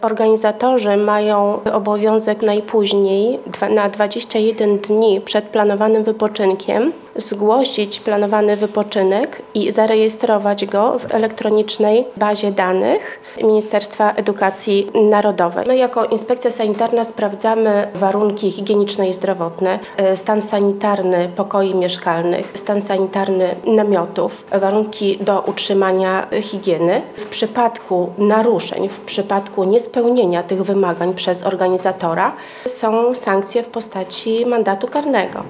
Organizatorzy mają obowiązek najpóźniej na 21 dni przed planowanym wypoczynkiem zgłosić planowany wypoczynek i zarejestrować go w elektronicznej bazie danych Ministerstwa Edukacji Narodowej. My jako Inspekcja Sanitarna sprawdzamy warunki higieniczne i zdrowotne, stan sanitarny pokoi mieszkalnych, stan sanitarny namiotów, warunki do utrzymania higieny. W przypadku naruszeń, w przypadku niespełnienia tych wymagań przez organizatora są sankcje w postaci mandatu karnego.